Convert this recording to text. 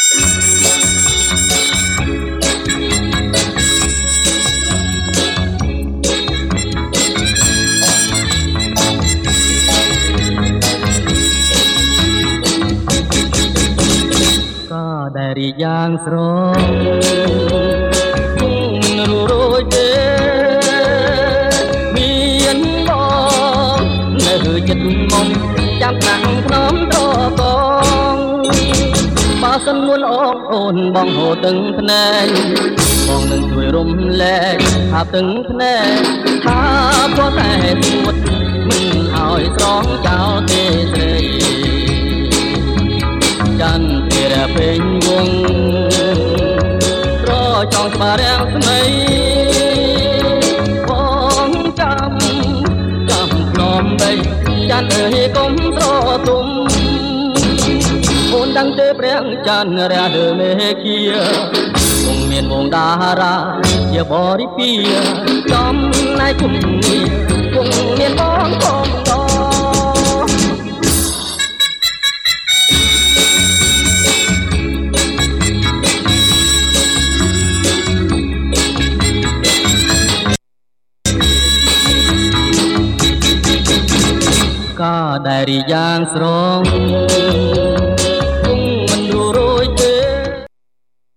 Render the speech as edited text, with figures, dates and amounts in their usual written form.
ก็ได้รีយ៉ាងស្រងរួចទេមានបងនៅចិត្តមុំចាំតាំងភ្នំត្រកងបើសិននួនអូនបងហូរទឹកភ្នែកបងនឹងជួយរំលែកថាទឹកភ្នែកថាព្រោះតែពួតមិនឲ្យស្រងចោលទេស្រីច័ន្ទភារពេញវងរចង់ស្បារាំងស្មីបងចាំផ្នំបីច័ន្ទអើយកុំត្រទុំអូនដឹងទេព្រះច័ន្ទរះលើមេឃាគង់មានវងតារាជាបរិពាចំណាយគុំនេះគង់មានបងផង ก็ได้รีយ៉ាងស្រង